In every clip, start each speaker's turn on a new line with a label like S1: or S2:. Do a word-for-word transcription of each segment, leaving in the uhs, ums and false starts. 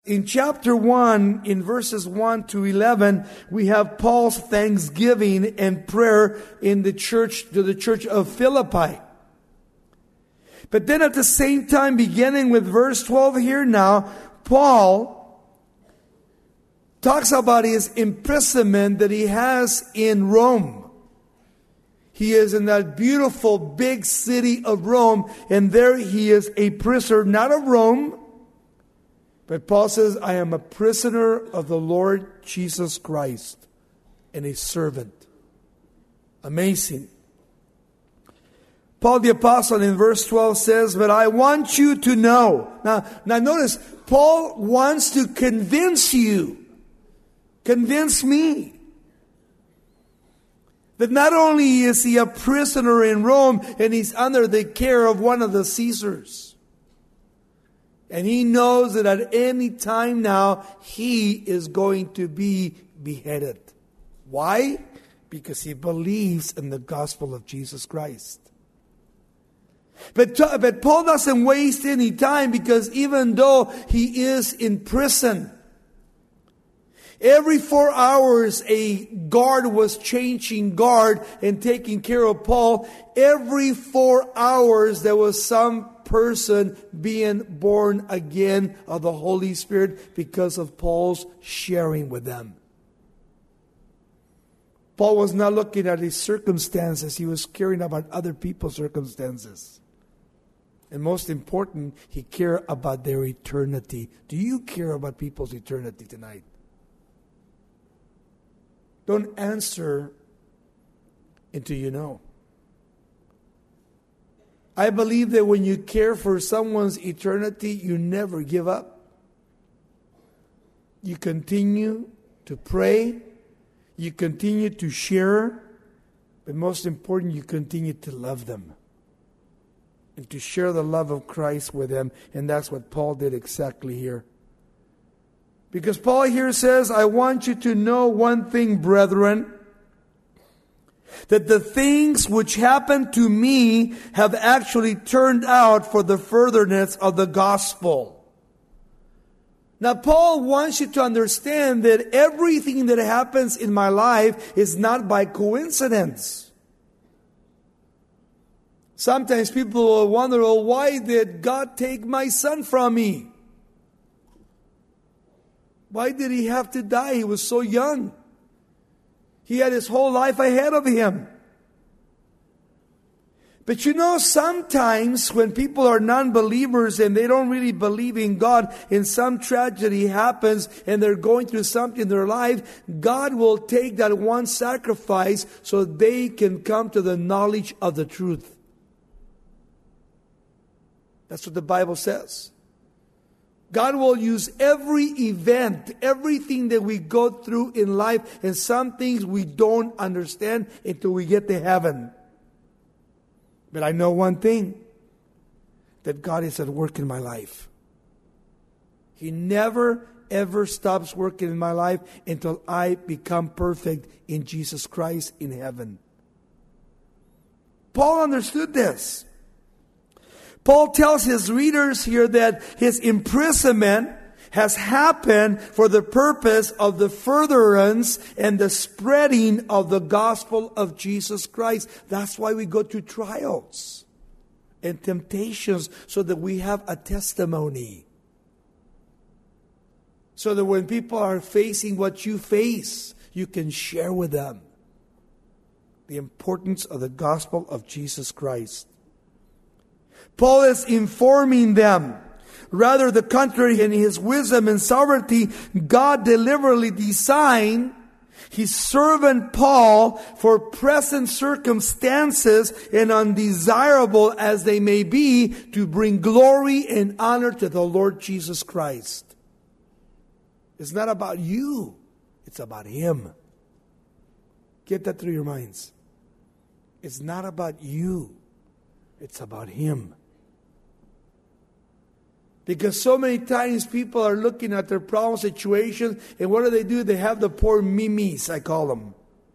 S1: in chapter one, in verses one to eleven, we have Paul's thanksgiving and prayer in the church, to the church of Philippi. But then at the same time, beginning with verse twelve here now, Paul talks about his imprisonment that he has in Rome. He is in that beautiful big city of Rome, and there he is a prisoner, not of Rome, but Paul says, I am a prisoner of the Lord Jesus Christ and a servant. Amazing. Paul the Apostle in verse twelve says, but I want you to know. Now, now notice, Paul wants to convince you, convince me, that not only is he a prisoner in Rome and he's under the care of one of the Caesars, and he knows that at any time now he is going to be beheaded. Why? Because he believes in the gospel of Jesus Christ. But, but Paul doesn't waste any time, because even though he is in prison, every four hours a guard was changing guard and taking care of Paul. Every four hours there was some person being born again of the Holy Spirit because of Paul's sharing with them. Paul was not looking at his circumstances. He was caring about other people's circumstances. And most important, he cared about their eternity. Do you care about people's eternity tonight? Don't answer until you know. I believe that when you care for someone's eternity, you never give up. You continue to pray. You continue to share. But most important, you continue to love them. And to share the love of Christ with them. And that's what Paul did exactly here. Because Paul here says, I want you to know one thing, brethren, that the things which happened to me have actually turned out for the furtherance of the gospel. Now, Paul wants you to understand that everything that happens in my life is not by coincidence. Sometimes people will wonder, well, why did God take my son from me? Why did he have to die? He was so young. He had his whole life ahead of him. But you know, sometimes when people are non-believers and they don't really believe in God, and some tragedy happens and they're going through something in their life, God will take that one sacrifice so they can come to the knowledge of the truth. That's what the Bible says. God will use every event, everything that we go through in life, and some things we don't understand until we get to heaven. But I know one thing, that God is at work in my life. He never, ever stops working in my life until I become perfect in Jesus Christ in heaven. Paul understood this. Paul tells his readers here that his imprisonment has happened for the purpose of the furtherance and the spreading of the gospel of Jesus Christ. That's why we go through trials and temptations, so that we have a testimony. So that when people are facing what you face, you can share with them the importance of the gospel of Jesus Christ. Paul is informing them. Rather, the contrary, in his wisdom and sovereignty, God deliberately designed his servant Paul for present circumstances, and undesirable as they may be, to bring glory and honor to the Lord Jesus Christ. It's not about you. It's about Him. Get that through your minds. It's not about you. It's about Him. Because so many times people are looking at their problem situations, and what do they do? They have the poor mimis, I call them.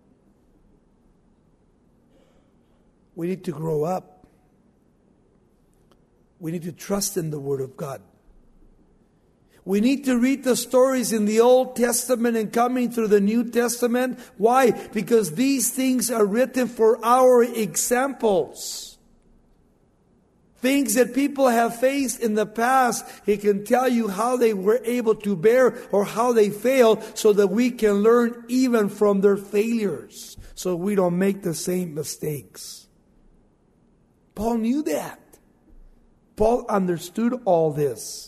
S1: We need to grow up. We need to trust in the Word of God. We need to read the stories in the Old Testament and coming through the New Testament. Why? Because these things are written for our examples. Things that people have faced in the past, He can tell you how they were able to bear or how they failed so that we can learn even from their failures so we don't make the same mistakes. Paul knew that. Paul understood all this.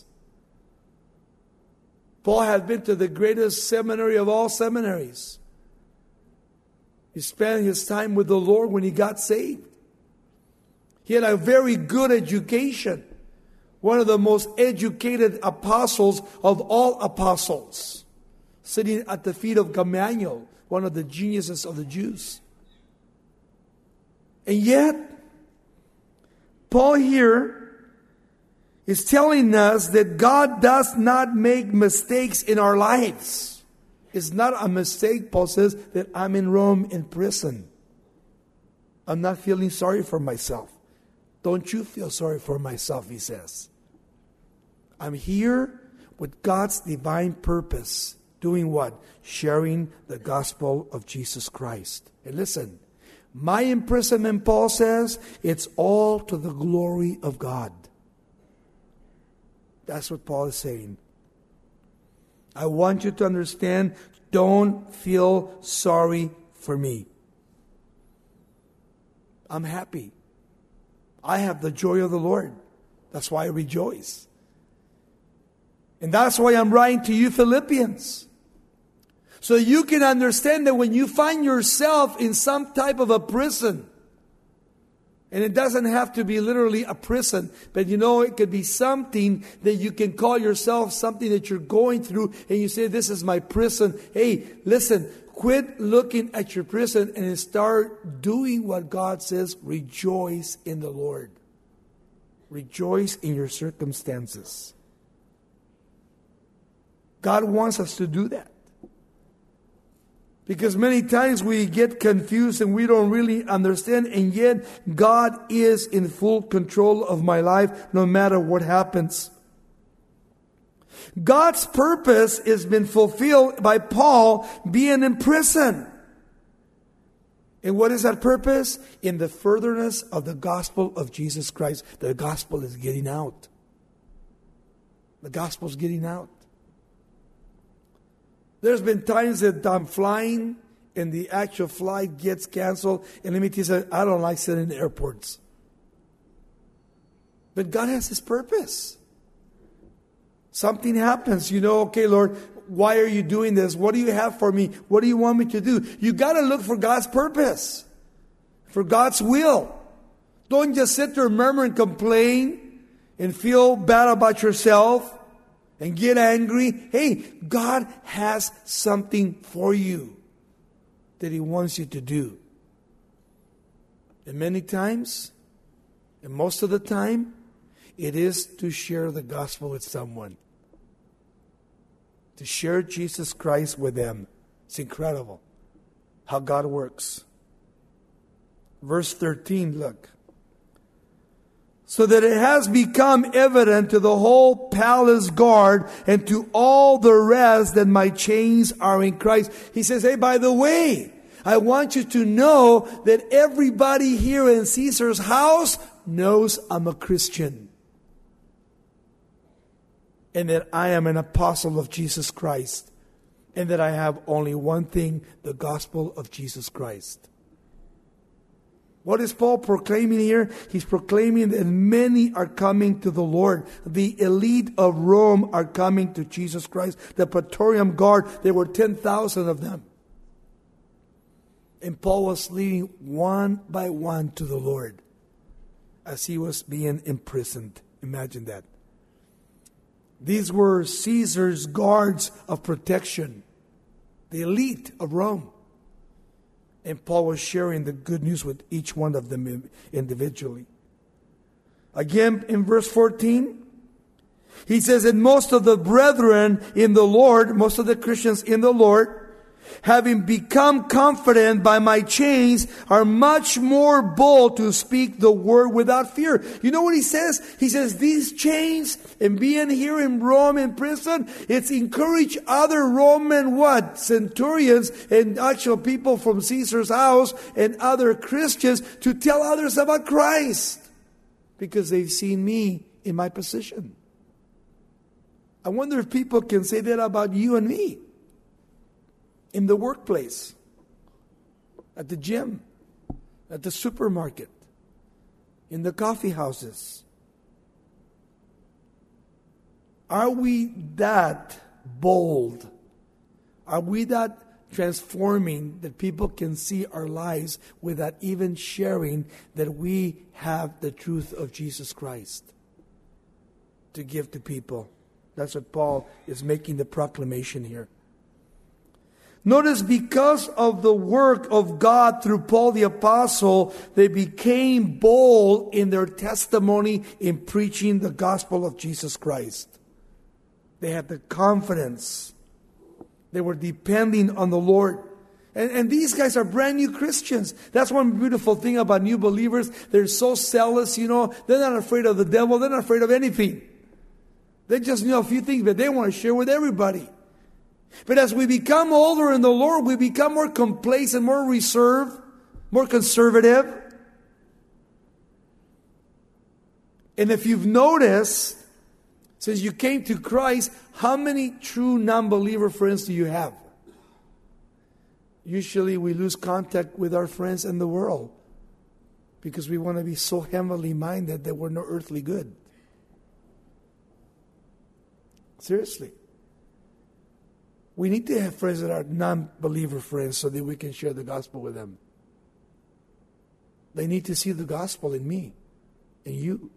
S1: Paul had been to the greatest seminary of all seminaries. He spent his time with the Lord when he got saved. He had a very good education. One of the most educated apostles of all apostles. Sitting at the feet of Gamaliel, one of the geniuses of the Jews. And yet, Paul here is telling us that God does not make mistakes in our lives. It's not a mistake, Paul says, that I'm in Rome in prison. I'm not feeling sorry for myself. Don't you feel sorry for myself, he says. I'm here with God's divine purpose. Doing what? Sharing the gospel of Jesus Christ. And listen, my imprisonment, Paul says, it's all to the glory of God. That's what Paul is saying. I want you to understand, don't feel sorry for me. I'm happy. I have the joy of the Lord. That's why I rejoice. And that's why I'm writing to you Philippians. So you can understand that when you find yourself in some type of a prison, and it doesn't have to be literally a prison, but you know, it could be something that you can call yourself, something that you're going through, and you say, this is my prison. Hey, listen, quit looking at your prison and start doing what God says. Rejoice in the Lord. Rejoice in your circumstances. God wants us to do that. Because many times we get confused and we don't really understand, and yet God is in full control of my life no matter what happens. God's purpose has been fulfilled by Paul being in prison. And what is that purpose? In the furtherance of the gospel of Jesus Christ. The gospel is getting out. The gospel is getting out. There's been times that I'm flying and the actual flight gets canceled. And let me tell you, I don't like sitting in airports. But God has His purpose. Something happens, you know, okay, Lord, why are you doing this? What do you have for me? What do you want me to do? You got to look for God's purpose, for God's will. Don't just sit there, murmur and complain and feel bad about yourself and get angry. Hey, God has something for you that He wants you to do. And many times, and most of the time, it is to share the gospel with someone. To share Jesus Christ with them. It's incredible how God works. Verse thirteen, look. So that it has become evident to the whole palace guard and to all the rest that my chains are in Christ. He says, hey, by the way, I want you to know that everybody here in Caesar's house knows I'm a Christian. And that I am an apostle of Jesus Christ. And that I have only one thing, the gospel of Jesus Christ. What is Paul proclaiming here? He's proclaiming that many are coming to the Lord. The elite of Rome are coming to Jesus Christ. The Praetorian Guard, there were ten thousand of them. And Paul was leading one by one to the Lord as he was being imprisoned. Imagine that. These were Caesar's guards of protection. The elite of Rome. And Paul was sharing the good news with each one of them individually. Again, in verse fourteen, he says that most of the brethren in the Lord, most of the Christians in the Lord, having become confident by my chains, are much more bold to speak the word without fear. You know what he says? He says these chains and being here in Rome in prison, it's encourage other Roman what? Centurions and actual people from Caesar's house and other Christians to tell others about Christ. Because they've seen me in my position. I wonder if people can say that about you and me. In the workplace, at the gym, at the supermarket, in the coffee houses. Are we that bold? Are we that transforming that people can see our lives without even sharing that we have the truth of Jesus Christ to give to people? That's what Paul is making the proclamation here. Notice, because of the work of God through Paul the Apostle, they became bold in their testimony in preaching the gospel of Jesus Christ. They had the confidence. They were depending on the Lord. And, and these guys are brand new Christians. That's one beautiful thing about new believers. They're so zealous, you know. They're not afraid of the devil. They're not afraid of anything. They just know a few things, but they want to share with everybody. But as we become older in the Lord, we become more complacent, more reserved, more conservative. And if you've noticed, since you came to Christ, how many true non-believer friends do you have? Usually we lose contact with our friends in the world because we want to be so heavenly minded that we're no earthly good. Seriously. We need to have friends that are non-believer friends so that we can share the gospel with them. They need to see the gospel in me and you.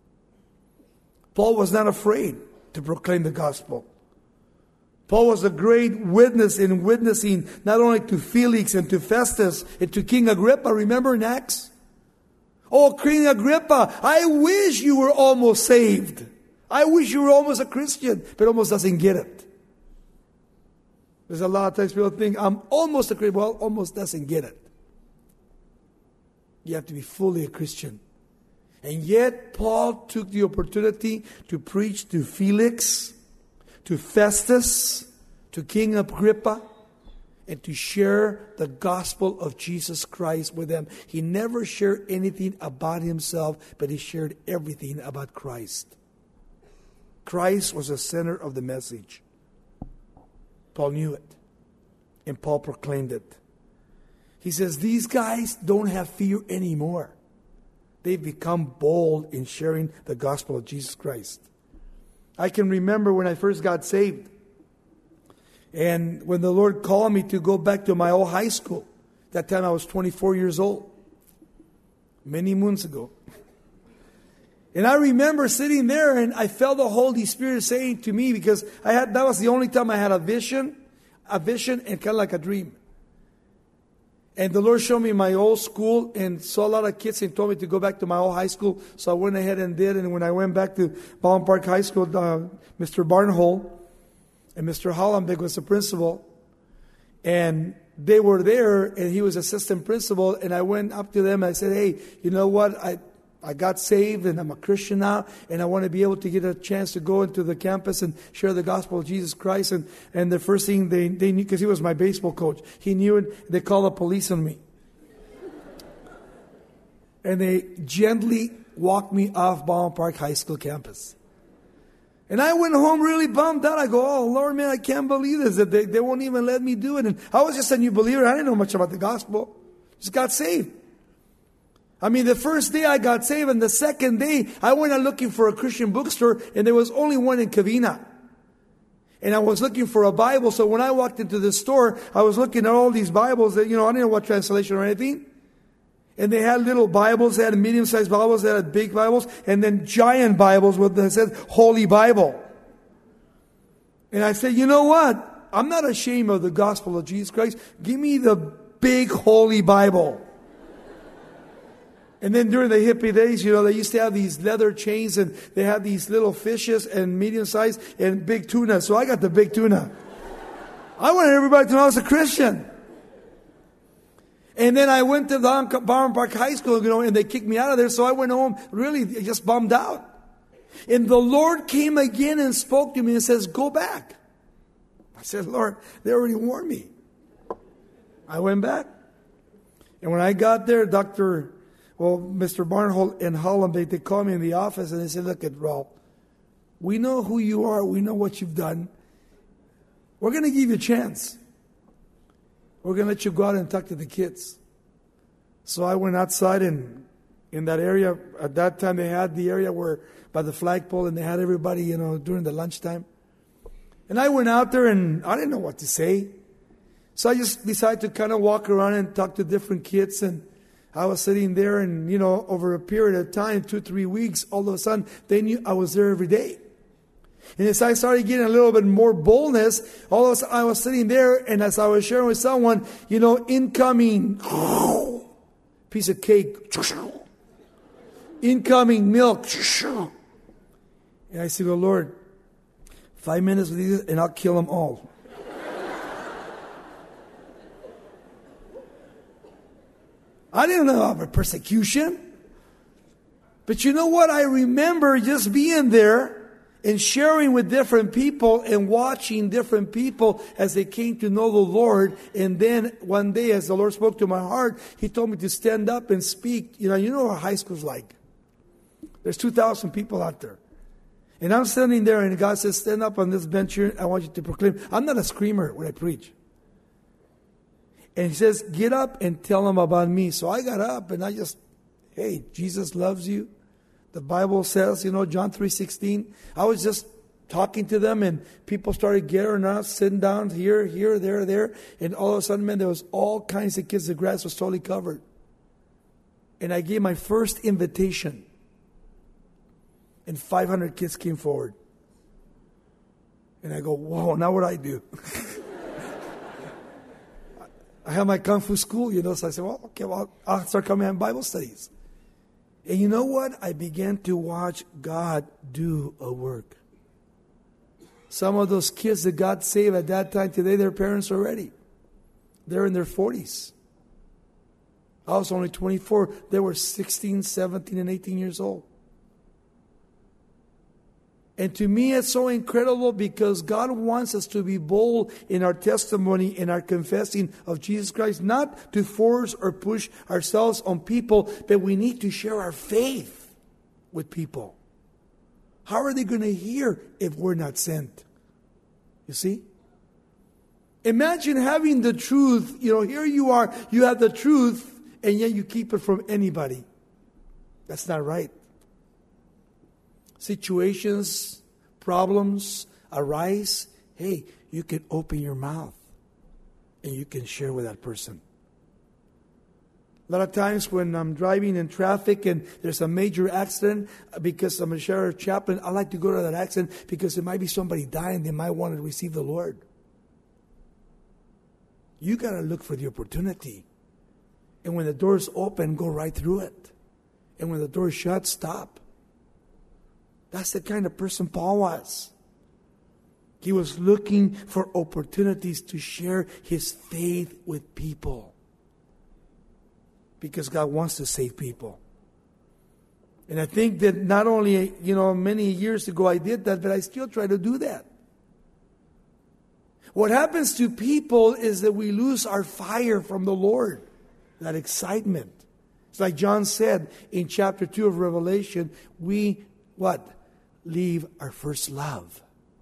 S1: Paul was not afraid to proclaim the gospel. Paul was a great witness in witnessing not only to Felix and to Festus and to King Agrippa. Remember in Acts? Oh, King Agrippa, I wish you were almost saved. I wish you were almost a Christian, but almost doesn't get it. There's a lot of times people think, I'm almost a Christian. Well, almost doesn't get it. You have to be fully a Christian. And yet, Paul took the opportunity to preach to Felix, to Festus, to King Agrippa, and to share the gospel of Jesus Christ with them. He never shared anything about himself, but he shared everything about Christ. Christ was the center of the message. Paul knew it, and Paul proclaimed it. He says, these guys don't have fear anymore. They've become bold in sharing the gospel of Jesus Christ. I can remember when I first got saved, and when the Lord called me to go back to my old high school. That time I was twenty-four years old, many moons ago. And I remember sitting there and I felt the Holy Spirit saying to me, because I had that was the only time I had a vision, a vision and kind of like a dream. And the Lord showed me my old school and saw a lot of kids and told me to go back to my old high school. So I went ahead and did. And when I went back to Baldwin Park High School, uh, Mister Barnhole and Mister Hollenbeck was the principal. And they were there and he was assistant principal. And I went up to them and I said, hey, you know what? I I got saved and I'm a Christian now, and I want to be able to get a chance to go into the campus and share the gospel of Jesus Christ. And, and the first thing they, they knew, because he was my baseball coach, he knew it, they called the police on me. And they gently walked me off Baldwin Park High School campus. And I went home really bummed out. I go, oh, Lord, man, I can't believe this, that they, they won't even let me do it. And I was just a new believer. I didn't know much about the gospel. Just got saved. I mean, the first day I got saved, and the second day I went out looking for a Christian bookstore, and there was only one in Covina. And I was looking for a Bible, so when I walked into the store, I was looking at all these Bibles that, you know, I didn't know what translation or anything. And they had little Bibles, they had medium-sized Bibles, they had big Bibles, and then giant Bibles with that said Holy Bible. And I said, you know what? I'm not ashamed of the gospel of Jesus Christ. Give me the big Holy Bible. And then during the hippie days, you know, they used to have these leather chains and they had these little fishes and medium size and big tuna. So I got the big tuna. I wanted everybody to know I was a Christian. And then I went to the Barron Park High School, you know, and they kicked me out of there. So I went home really just bummed out. And the Lord came again and spoke to me and says, go back. I said, Lord, they already warned me. I went back. And when I got there, Doctor, well, Mister Barnholt and Holland, they, they called me in the office and they said, look at Ralph, we know who you are. We know what you've done. We're going to give you a chance. We're going to let you go out and talk to the kids. So I went outside and in that area, at that time they had the area where by the flagpole and they had everybody, you know, during the lunchtime. And I went out there and I didn't know what to say. So I just decided to kind of walk around and talk to different kids. And I was sitting there and, you know, over a period of time, two, three weeks, all of a sudden they knew I was there every day. And as I started getting a little bit more boldness, all of a sudden I was sitting there, and as I was sharing with someone, you know, incoming piece of cake, incoming milk. And I said, well, Lord, five minutes with these and I'll kill them all. I didn't know about persecution. But you know what? I remember just being there and sharing with different people and watching different people as they came to know the Lord. And then one day, as the Lord spoke to my heart, He told me to stand up and speak. You know, you know what high school's like. There's two thousand people out there. And I'm standing there and God says, stand up on this bench here. I want you to proclaim. I'm not a screamer when I preach. And He says, get up and tell them about me. So I got up and I just, hey, Jesus loves you. The Bible says, you know, John three sixteen. I was just talking to them and people started gathering up, sitting down here, here, there, there. And all of a sudden, man, there was all kinds of kids. The grass was totally covered. And I gave my first invitation. And five hundred kids came forward. And I go, whoa, now what do I do? I have my Kung Fu school, you know, so I said, well, okay, well, I'll start coming and Bible studies. And you know what? I began to watch God do a work. Some of those kids that God saved at that time, today their parents are ready. They're in their forties. I was only twenty-four. They were sixteen, seventeen, and eighteen years old. And to me, it's so incredible because God wants us to be bold in our testimony, in our confessing of Jesus Christ, not to force or push ourselves on people, but we need to share our faith with people. How are they going to hear if we're not sent? You see? Imagine having the truth. You know, here you are, you have the truth, and yet you keep it from anybody. That's not right. Situations, problems arise. Hey, you can open your mouth and you can share with that person. A lot of times when I'm driving in traffic and there's a major accident, because I'm a sheriff chaplain, I like to go to that accident because there might be somebody dying. They might want to receive the Lord. You got to look for the opportunity. And when the door's open, go right through it. And when the door's shut, stop. That's the kind of person Paul was. He was looking for opportunities to share his faith with people. Because God wants to save people. And I think that not only, you know, many years ago I did that, but I still try to do that. What happens to people is that we lose our fire from the Lord. That excitement. It's like John said in chapter two of Revelation, we, what? Leave our first love.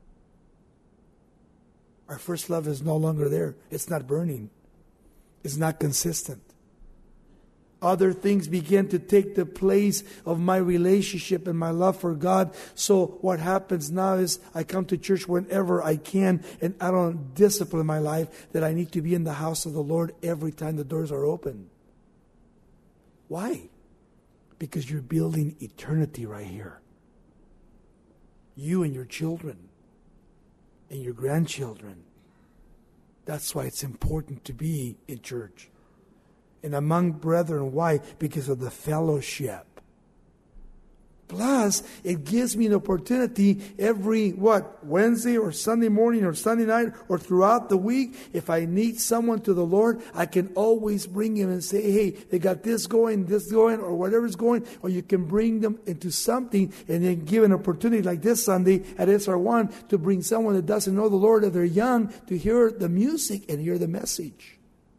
S1: Our first love is no longer there. It's not burning. It's not consistent. Other things begin to take the place of my relationship and my love for God. So what happens now is I come to church whenever I can, and I don't discipline my life that I need to be in the house of the Lord every time the doors are open. Why? Because you're building eternity right here. You and your children and your grandchildren. That's why it's important to be in church and among brethren. Why? Because of the fellowship. Plus, it gives me an opportunity every, what, Wednesday or Sunday morning or Sunday night or throughout the week. If I need someone to the Lord, I can always bring him and say, hey, they got this going, this going, or whatever's going. Or you can bring them into something and then give an opportunity like this Sunday at S R one to bring someone that doesn't know the Lord, that they're young, to hear the music and hear the message.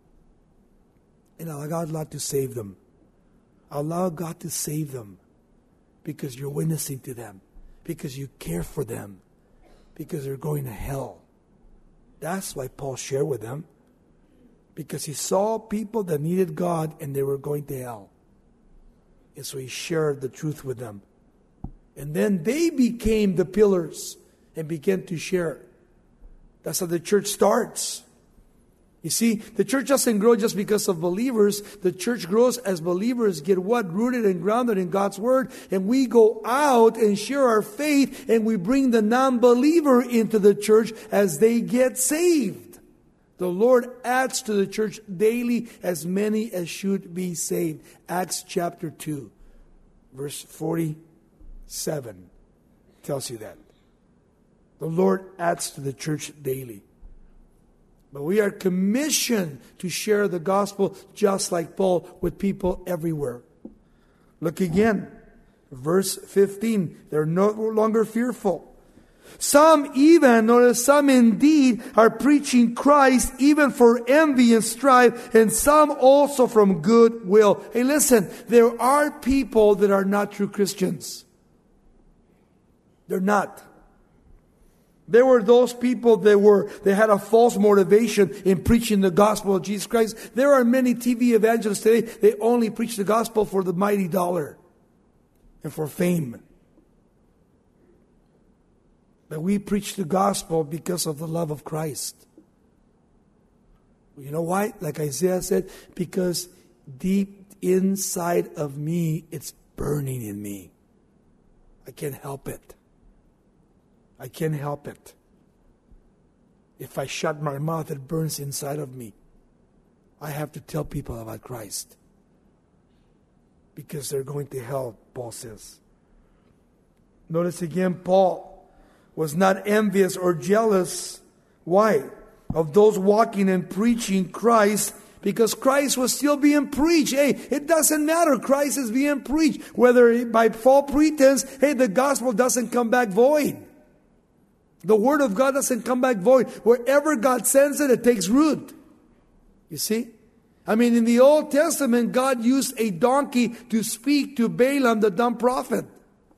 S1: And allow God to save them. Allow God to save them. Because you're witnessing to them. Because you care for them. Because they're going to hell. That's why Paul shared with them. Because he saw people that needed God and they were going to hell. And so he shared the truth with them. And then they became the pillars and began to share. That's how the church starts. You see, the church doesn't grow just because of believers. The church grows as believers get what? Rooted and grounded in God's Word. And we go out and share our faith and we bring the non-believer into the church as they get saved. The Lord adds to the church daily as many as should be saved. Acts chapter two, verse forty-seven tells you that. The Lord adds to the church daily. But we are commissioned to share the gospel just like Paul with people everywhere. Look again. Verse fifteen. They're no longer fearful. Some even, notice, some indeed are preaching Christ even for envy and strife, and some also from good will. Hey, listen, there are people that are not true Christians. They're not. There were those people that were, they had a false motivation in preaching the gospel of Jesus Christ. There are many T V evangelists today, they only preach the gospel for the mighty dollar and for fame. But we preach the gospel because of the love of Christ. You know why? Like Isaiah said, because deep inside of me, it's burning in me. I can't help it. I can't help it. If I shut my mouth, it burns inside of me. I have to tell people about Christ. Because they're going to hell, Paul says. Notice again, Paul was not envious or jealous. Why? Of those walking and preaching Christ, because Christ was still being preached. Hey, it doesn't matter. Christ is being preached. Whether by false pretense, hey, the gospel doesn't come back void. The Word of God doesn't come back void. Wherever God sends it, it takes root. You see? I mean, in the Old Testament, God used a donkey to speak to Balaam, the dumb prophet.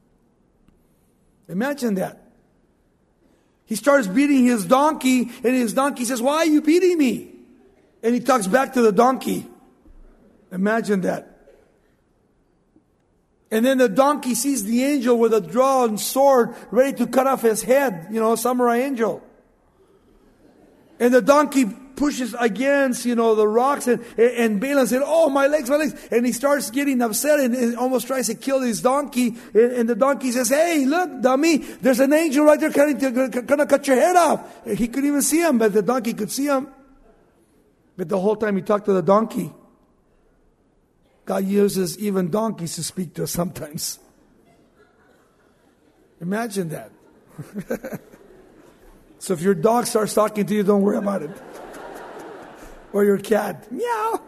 S1: Imagine that. He starts beating his donkey, and his donkey says, "Why are you beating me?" And he talks back to the donkey. Imagine that. And then the donkey sees the angel with a drawn sword ready to cut off his head. You know, samurai angel. And the donkey pushes against, you know, the rocks. And, and Balaam said, "Oh, my legs, my legs." And he starts getting upset and, and almost tries to kill his donkey. And, and the donkey says, "Hey, look, dummy, there's an angel right there going to cut your head off." And he couldn't even see him, but the donkey could see him. But the whole time he talked to the donkey. God uses even donkeys to speak to us sometimes. Imagine that. So if your dog starts talking to you, don't worry about it. Or your cat. Meow.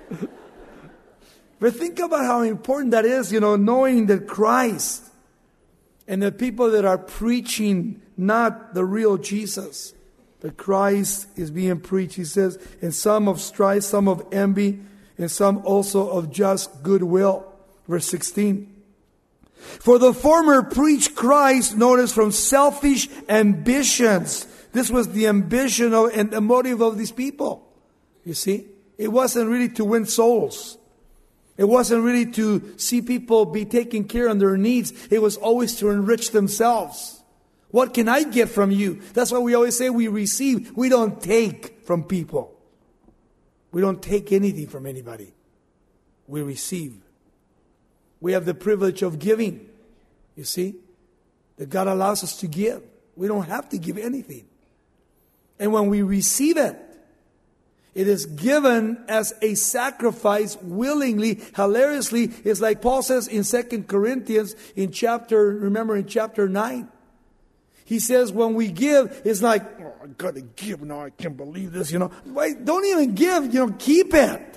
S1: But think about how important that is, you know, knowing that Christ and the people that are preaching not the real Jesus, but Christ is being preached. He says, and some of strife, some of envy, and some also of just goodwill. Verse sixteen. For the former preach Christ, notice, from selfish ambitions. This was the ambition of, and the motive of these people. You see? It wasn't really to win souls. It wasn't really to see people be taken care of their needs. It was always to enrich themselves. What can I get from you? That's why we always say we receive. We don't take from people. We don't take anything from anybody. We receive. We have the privilege of giving. You see? That God allows us to give. We don't have to give anything. And when we receive it, It is given as a sacrifice willingly, hilariously. It's like Paul says in Second Corinthians in chapter, remember in chapter nine. He says when we give, it's like, oh, I got to give now. I can't believe this, you know. Wait, don't even give, you know, keep it.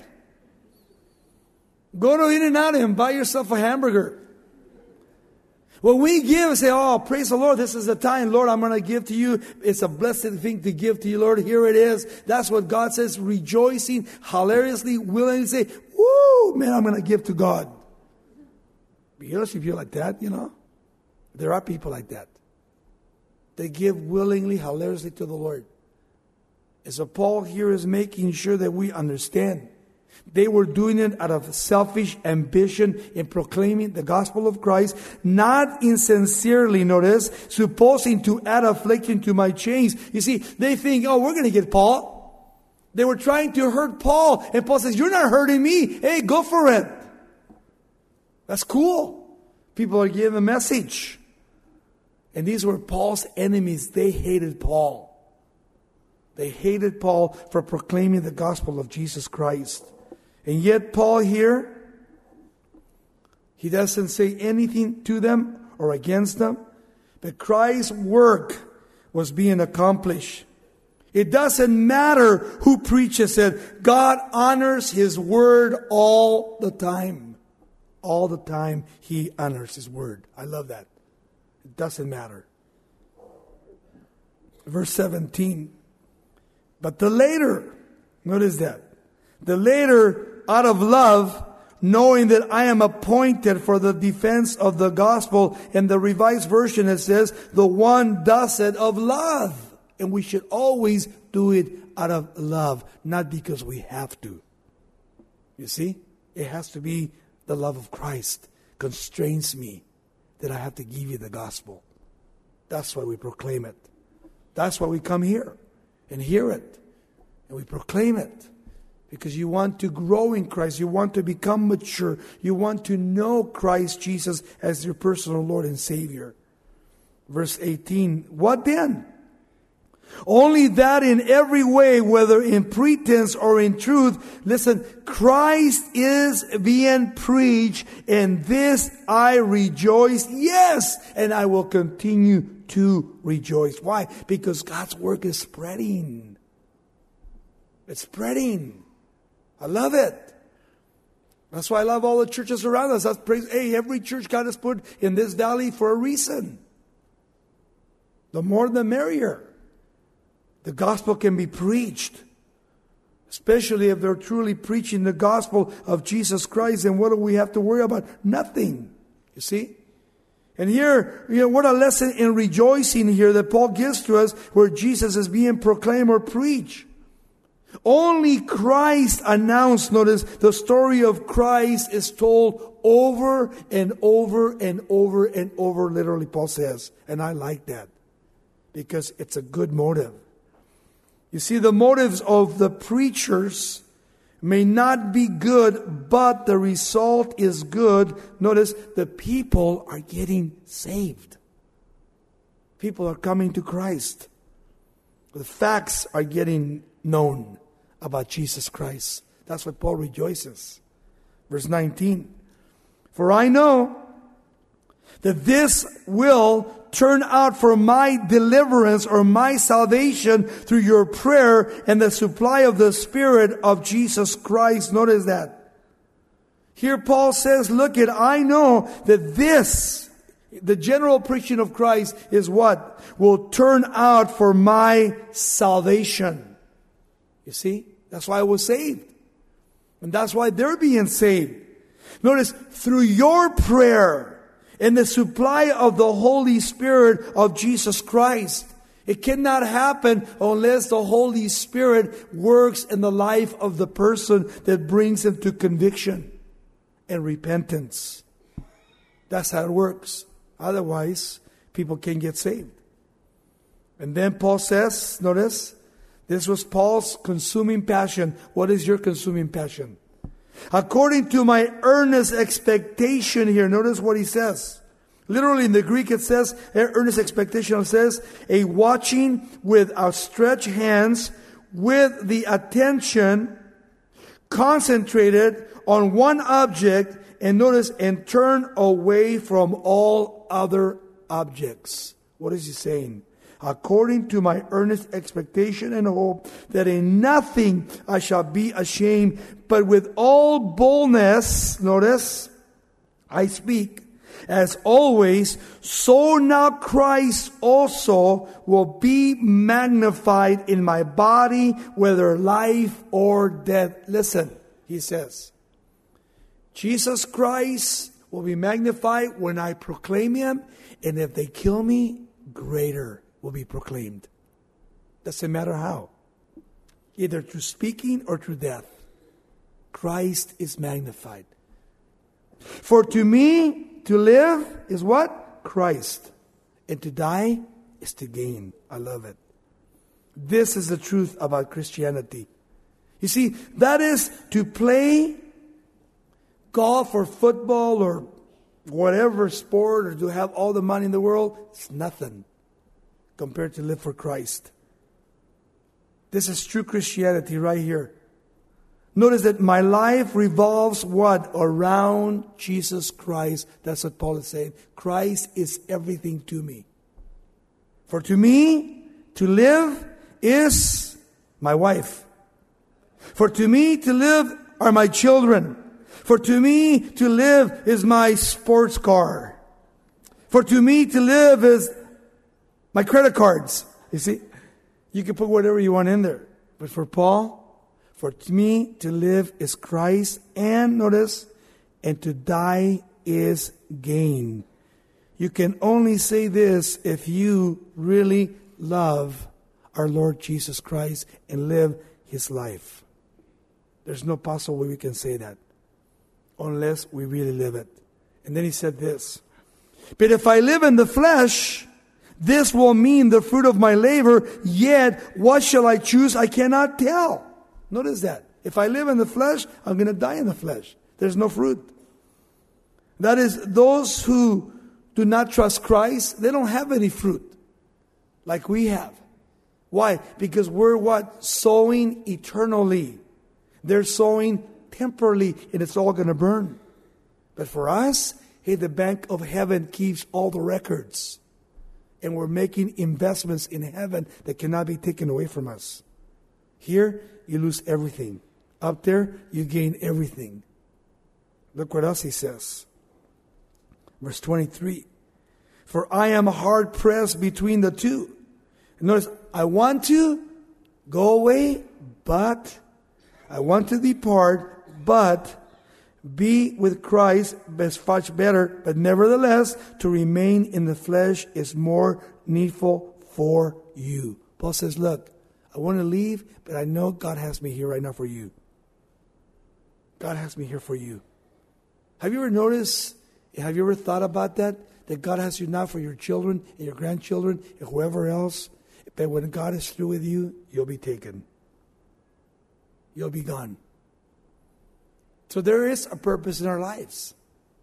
S1: Go to In-N-Out and buy yourself a hamburger. When we give, say, oh, praise the Lord, this is the time, Lord, I'm going to give to you. It's a blessed thing to give to you, Lord. Here it is. That's what God says, rejoicing, hilariously, willingly say, woo, man, I'm going to give to God. You know, if you're like that, you know, there are people like that. They give willingly, hilariously to the Lord. And so Paul here is making sure that we understand. They were doing it out of selfish ambition in proclaiming the gospel of Christ, not insincerely, notice, supposing to add affliction to my chains. You see, they think, oh, we're going to get Paul. They were trying to hurt Paul. And Paul says, you're not hurting me. Hey, go for it. That's cool. People are giving a message. And these were Paul's enemies. They hated Paul. They hated Paul for proclaiming the gospel of Jesus Christ. And yet Paul here, he doesn't say anything to them or against them. But Christ's work was being accomplished. It doesn't matter who preaches it. God honors His word all the time. All the time He honors His word. I love that. It doesn't matter. Verse seventeen. But the later, notice that. The later, out of love, knowing that I am appointed for the defense of the gospel. In the Revised Version it says, the one does it of love. And we should always do it out of love, not because we have to. You see? It has to be the love of Christ constrains me that I have to give you the gospel. That's why we proclaim it. That's why we come here and hear it. And we proclaim it. Because you want to grow in Christ. You want to become mature. You want to know Christ Jesus as your personal Lord and Savior. Verse eighteen. What then? Only that in every way, whether in pretense or in truth, listen, Christ is being preached, and this I rejoice. Yes, and I will continue to rejoice. Why? Because God's work is spreading. It's spreading. I love it. That's why I love all the churches around us. That's praise. Hey, every church God has put in this valley for a reason. The more the merrier. The gospel can be preached. Especially if they're truly preaching the gospel of Jesus Christ. And what do we have to worry about? Nothing. You see? And here, you know, what a lesson in rejoicing here that Paul gives to us, where Jesus is being proclaimed or preached. Only Christ announced, notice, the story of Christ is told over and over and over and over, literally, Paul says. And I like that because it's a good motive. You see, the motives of the preachers may not be good, but the result is good. Notice, the people are getting saved. People are coming to Christ. The facts are getting known about Jesus Christ. That's what Paul rejoices. Verse nineteen. For I know that this will turn out for my deliverance or my salvation through your prayer and the supply of the Spirit of Jesus Christ. Notice that. Here Paul says, look it, I know that this, the general preaching of Christ is what? Will turn out for my salvation. You see? That's why I was saved. And that's why they're being saved. Notice, through your prayer and the supply of the Holy Spirit of Jesus Christ. It cannot happen unless the Holy Spirit works in the life of the person that brings him to conviction and repentance. That's how it works. Otherwise, people can't get saved. And then Paul says, notice, this was Paul's consuming passion. What is your consuming passion? According to my earnest expectation here. Notice what he says. Literally in the Greek it says, earnest expectation, it says, a watching with outstretched hands with the attention concentrated on one object, and notice, and turn away from all other objects. What is he saying? According to my earnest expectation and hope that in nothing I shall be ashamed, but with all boldness, notice, I speak, as always, so now Christ also will be magnified in my body, whether life or death. Listen, he says, Jesus Christ will be magnified when I proclaim him, and if they kill me, greater will be proclaimed. Doesn't matter how. Either through speaking or through death. Christ is magnified. For to me, to live is what? Christ. And to die is to gain. I love it. This is the truth about Christianity. You see, that is to play golf or football or whatever sport, or to have all the money in the world. It's nothing compared to live for Christ. This is true Christianity right here. Notice that my life revolves what? Around Jesus Christ. That's what Paul is saying. Christ is everything to me. For to me, to live is my wife. For to me, to live are my children. For to me, to live is my sports car. For to me, to live is my credit cards. You see, you can put whatever you want in there. But for Paul, for me to live is Christ, and notice, and to die is gain. You can only say this if you really love our Lord Jesus Christ and live his life. There's no possible way we can say that unless we really live it. And then he said this, but if I live in the flesh, this will mean the fruit of my labor, yet what shall I choose? I cannot tell. Notice that. If I live in the flesh, I'm going to die in the flesh. There's no fruit. That is, those who do not trust Christ, they don't have any fruit like we have. Why? Because we're what? Sowing eternally. They're sowing temporarily, and it's all going to burn. But for us, hey, the bank of heaven keeps all the records. And we're making investments in heaven that cannot be taken away from us. Here, you lose everything. Up there, you gain everything. Look what else he says. Verse twenty-three. For I am hard pressed between the two. And notice, I want to go away, but I want to depart, but be with Christ is much better. But nevertheless, to remain in the flesh is more needful for you. Paul says, look, I want to leave, but I know God has me here right now for you. God has me here for you. Have you ever noticed, have you ever thought about that? That God has you now for your children and your grandchildren and whoever else. But when God is through with you, you'll be taken. You'll be gone. So there is a purpose in our lives.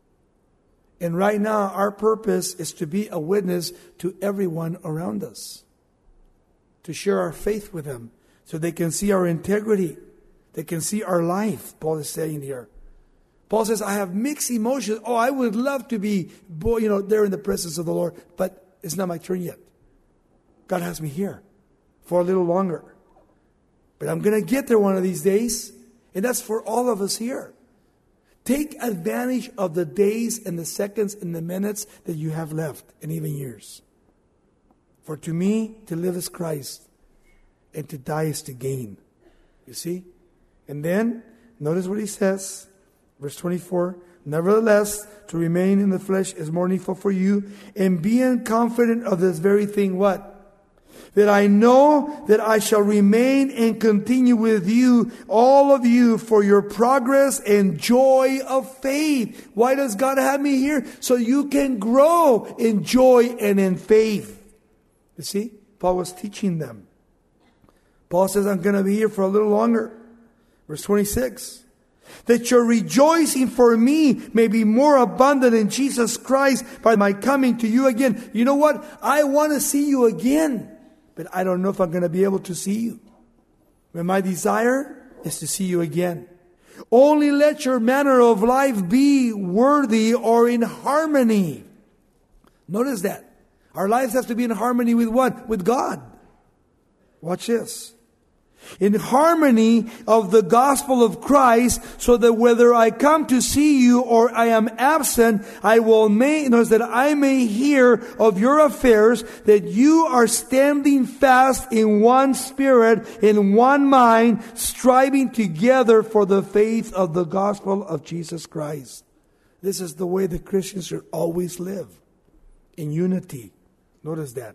S1: And right now, our purpose is to be a witness to everyone around us. To share our faith with them. So they can see our integrity. They can see our life, Paul is saying here. Paul says, I have mixed emotions. Oh, I would love to be, you know, there in the presence of the Lord. But it's not my turn yet. God has me here for a little longer. But I'm going to get there one of these days. And that's for all of us here. Take advantage of the days and the seconds and the minutes that you have left, and even years. For to me, to live is Christ, and to die is to gain. You see? And then, notice what he says, verse twenty-four, nevertheless, to remain in the flesh is more needful for you, and being confident of this very thing, what? That I know that I shall remain and continue with you, all of you, for your progress and joy of faith. Why does God have me here? So you can grow in joy and in faith. You see, Paul was teaching them. Paul says, I'm going to be here for a little longer. Verse twenty-six. That your rejoicing for me may be more abundant in Jesus Christ by my coming to you again. You know what? I want to see you again. But I don't know if I'm going to be able to see you. But my desire is to see you again. Only let your manner of life be worthy or in harmony. Notice that. Our lives have to be in harmony with what? With God. Watch this. In harmony of the gospel of Christ, so that whether I come to see you or I am absent, I will may, notice that I may hear of your affairs, that you are standing fast in one spirit, in one mind, striving together for the faith of the gospel of Jesus Christ. This is the way the Christians should always live. In unity. Notice that.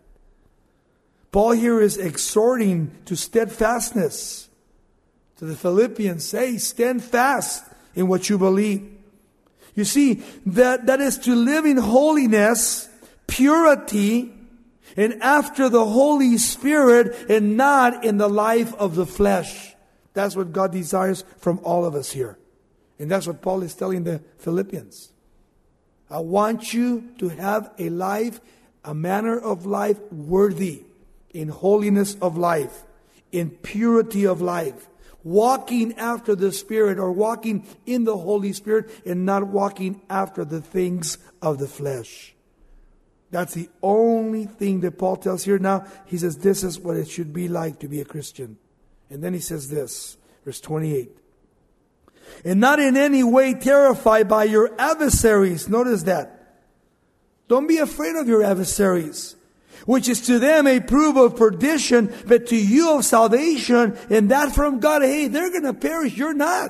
S1: Paul here is exhorting to steadfastness. To the Philippians, say, stand fast in what you believe. You see, that, that is to live in holiness, purity, and after the Holy Spirit, and not in the life of the flesh. That's what God desires from all of us here. And that's what Paul is telling the Philippians. I want you to have a life, a manner of life worthy, in holiness of life, in purity of life, walking after the Spirit, or walking in the Holy Spirit, and not walking after the things of the flesh. That's the only thing that Paul tells here now. He says this is what it should be like to be a Christian. And then he says this, verse twenty-eight. And not in any way terrified by your adversaries. Notice that. Don't be afraid of your adversaries, which is to them a proof of perdition, but to you of salvation, and that from God. Hey, they're going to perish. You're not.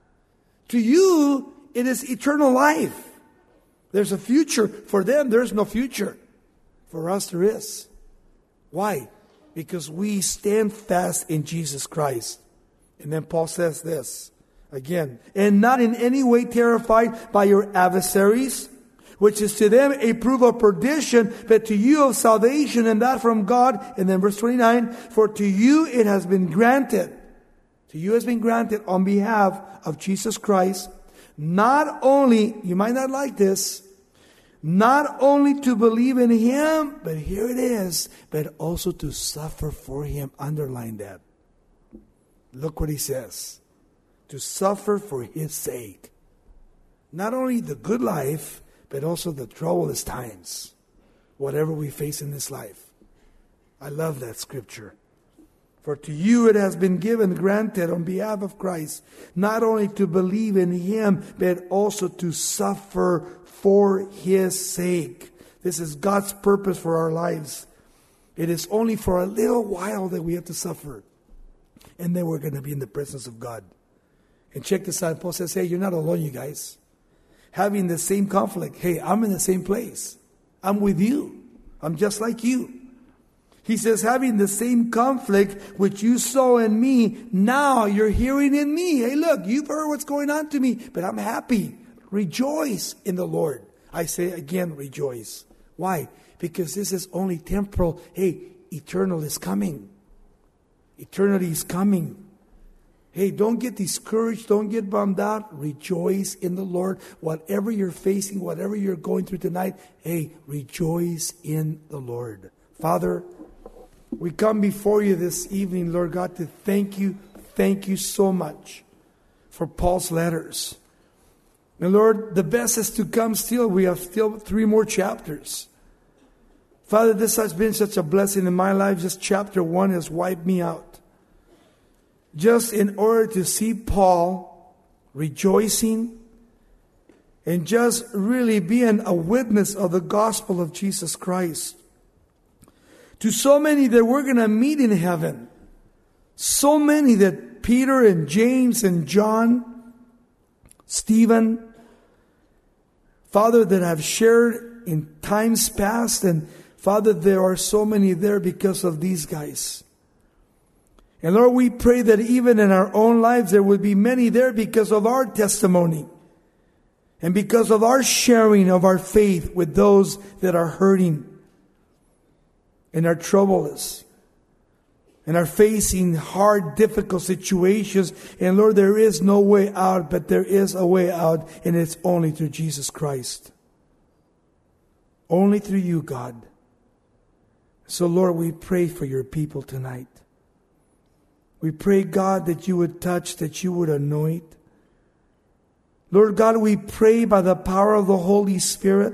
S1: To you, it is eternal life. There's a future. For them, there's no future. For us, there is. Why? Because we stand fast in Jesus Christ. And then Paul says this again. And not in any way terrified by your adversaries, which is to them a proof of perdition, but to you of salvation, and that from God. And then verse twenty-nine, for to you it has been granted, to you has been granted on behalf of Jesus Christ, not only, you might not like this, not only to believe in Him, but here it is, but also to suffer for Him. Underline that. Look what he says. To suffer for His sake. Not only the good life, but also the troublous times. Whatever we face in this life. I love that scripture. For to you it has been given, granted on behalf of Christ, not only to believe in Him, but also to suffer for His sake. This is God's purpose for our lives. It is only for a little while that we have to suffer. And then we're going to be in the presence of God. And check this out. Paul says, hey, you're not alone, you guys. Having the same conflict. Hey, I'm in the same place. I'm with you. I'm just like you. He says, having the same conflict which you saw in me, now you're hearing in me. Hey, look, you've heard what's going on to me, but I'm happy. Rejoice in the Lord. I say again, rejoice. Why? Because this is only temporal. Hey, eternal is coming. Eternity is coming. Hey, don't get discouraged. Don't get bummed out. Rejoice in the Lord. Whatever you're facing, whatever you're going through tonight, hey, rejoice in the Lord. Father, we come before you this evening, Lord God, to thank you, thank you so much for Paul's letters. And Lord, the best is to come still. We have still three more chapters. Father, this has been such a blessing in my life. Just chapter one has wiped me out. Just in order to see Paul rejoicing and just really being a witness of the gospel of Jesus Christ. To so many that we're going to meet in heaven. So many that Peter and James and John, Stephen, Father, that have shared in times past. And Father, there are so many there because of these guys. And Lord, we pray that even in our own lives, there will be many there because of our testimony. And because of our sharing of our faith with those that are hurting. And are troublous. And are facing hard, difficult situations. And Lord, there is no way out, but there is a way out. And it's only through Jesus Christ. Only through you, God. So Lord, we pray for your people tonight. We pray, God, that you would touch, that you would anoint. Lord God, we pray by the power of the Holy Spirit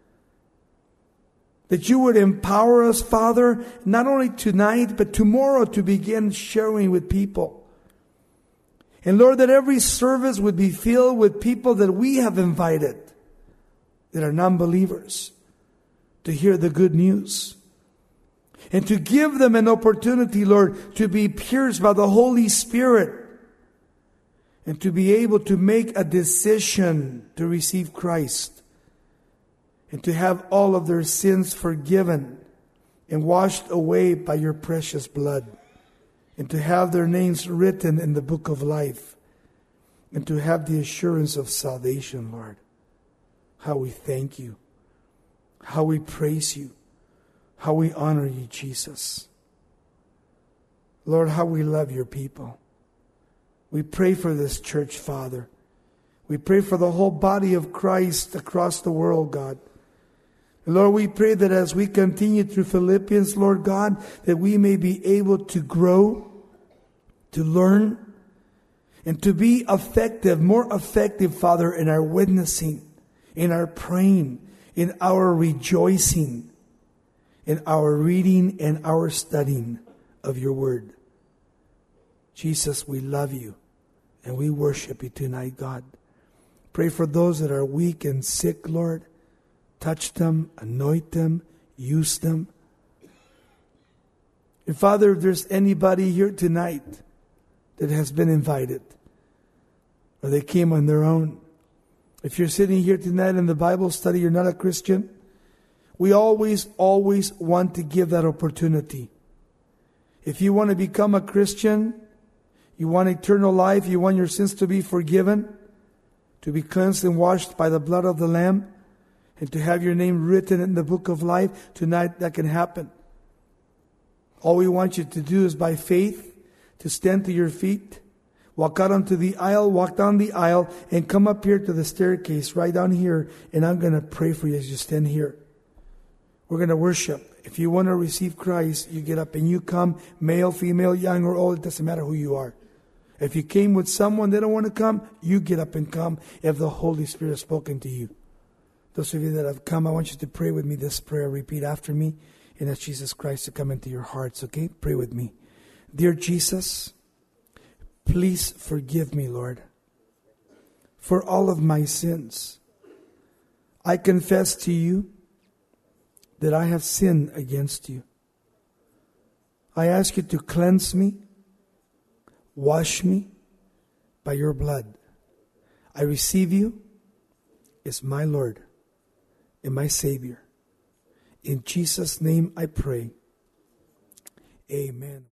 S1: that you would empower us, Father, not only tonight, but tomorrow to begin sharing with people. And Lord, that every service would be filled with people that we have invited, that are non-believers, to hear the good news. And to give them an opportunity, Lord, to be pierced by the Holy Spirit. And to be able to make a decision to receive Christ. And to have all of their sins forgiven and washed away by your precious blood. And to have their names written in the book of life. And to have the assurance of salvation, Lord. How we thank you. How we praise you. How we honor you, Jesus. Lord, how we love your people. We pray for this church, Father. We pray for the whole body of Christ across the world, God. Lord, we pray that as we continue through Philippians, Lord God, that we may be able to grow, to learn, and to be effective, more effective, Father, in our witnessing, in our praying, in our rejoicing, in our reading and our studying of your word. Jesus, we love you and we worship you tonight, God. Pray for those that are weak and sick, Lord. Touch them, anoint them, use them. And Father, if there's anybody here tonight that has been invited, or they came on their own, if you're sitting here tonight in the Bible study, you're not a Christian, we always, always want to give that opportunity. If you want to become a Christian, you want eternal life, you want your sins to be forgiven, to be cleansed and washed by the blood of the Lamb, and to have your name written in the book of life, tonight that can happen. All we want you to do is by faith to stand to your feet, walk out onto the aisle, walk down the aisle, and come up here to the staircase right down here, and I'm going to pray for you as you stand here. We're going to worship. If you want to receive Christ, you get up and you come, male, female, young or old, it doesn't matter who you are. If you came with someone that don't want to come, you get up and come if the Holy Spirit has spoken to you. Those of you that have come, I want you to pray with me this prayer. Repeat after me and ask Jesus Christ to come into your hearts, okay? Pray with me. Dear Jesus, please forgive me, Lord, for all of my sins. I confess to you that I have sinned against you. I ask you to cleanse me, wash me by your blood. I receive you as my Lord and my Savior. In Jesus' name I pray. Amen.